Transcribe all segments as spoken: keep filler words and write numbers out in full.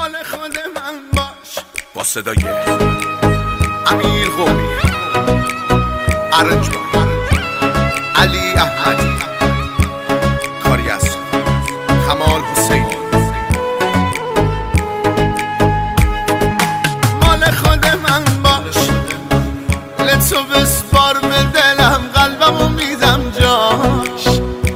مال خود من باش. با صدای امیر قومی، ارنجبان، علی احمدی، کاری از کمال حسینی. مال خود من باش، لطفو بسپار به دلم، قلبمو میدم جاش.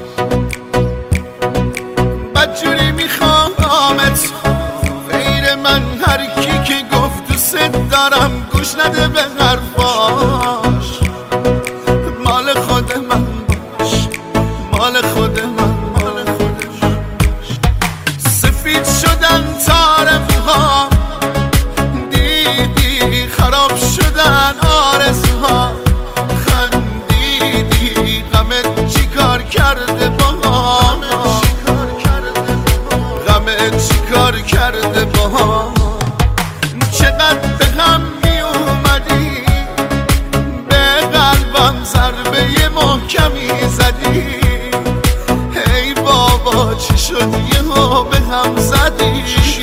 بدجوری میخوامت غیر من، هر کی که گفت دوست دارم گوش نده به حرفاش. مال خود من باش، مال خود من، مال خودش. سفید شدن تار موها، دیدی خراب شدن آرزوها. خندیدی غمت چی کار کرده با هم، غمت چی کار کرده با هم. چقدر به هم می اومدی، به قلبم ضربه محکمی زدی. ای بابا چی شد یهو به هم زدی،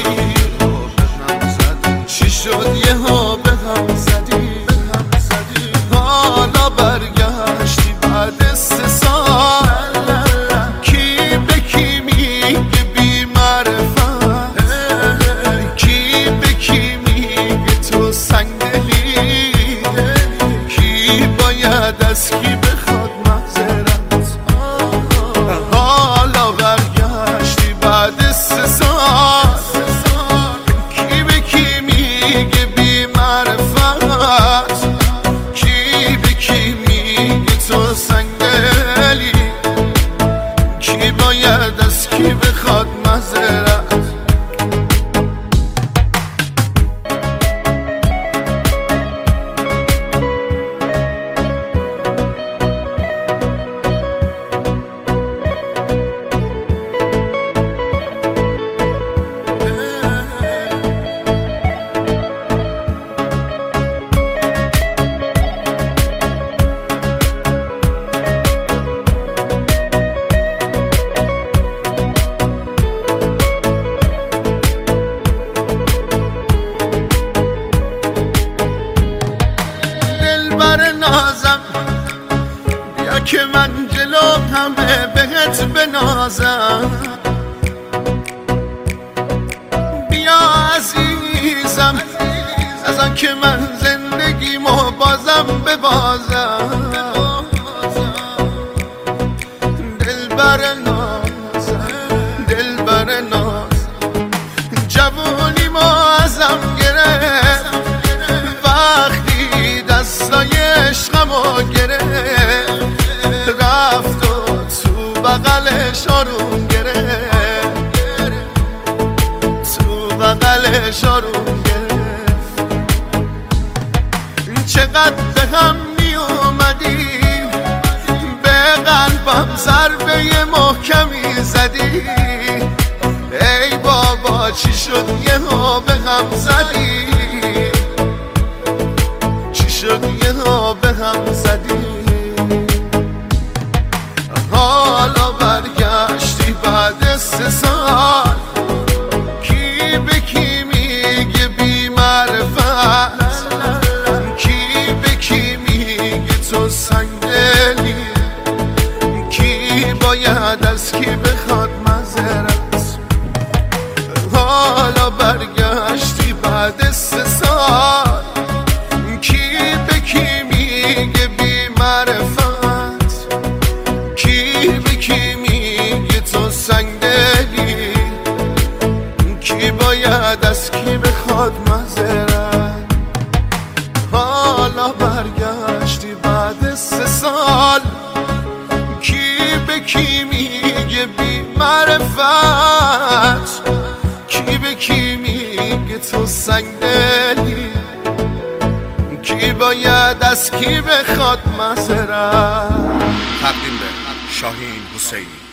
چی شد یهو به هم زدی. حالا برگشتی بعد سه سال، کی به کی میگه بی معرفت، کی به کی میگه تو سنگدلی، کی باید از کی بخواد معذرت. حالا برگشتی بعد سه سال، کی به کی میگه بی معرفت، کی به کی میگه تو سنگدلی، کی باید از کی بخواد معذرت. نازم بیا که من جلو همه بهت بنازم. بیا عزیزم از آن که من زندگیمو بازم ببازم. دلبر نازم، دلبر نازم، جوونیمو ازم گرفت وقتی دستای عشقمو گرفت. رفت و تو بغلش آروم گرفت، تو بغلش آروم گرفت. چقدر به هم می اومدی، به قلبم ضربه محکمی زدی. ای بابا چی شد یهو به هم زدی، چی شد یهو به هم زدی. حالا برگشتی بعد سه سال، کی به کی میگه بی معرفت، کی به کی میگه تو سنگدلی، کی باید از کی بخواد معذرت. حالا برگشتی بعد سه سال، کی به کی میگه بی معرفت، کی به کی میگه تو سنگدلی، کی باید از کی بخواد معذرت. حالا برگشتی بعد سه سال، کی به کی میگه بی معرفت، کی به کی میگه تو سنگدلی، کی باید از کی بخواد معذرت. تقدیم به شاهین حسینی.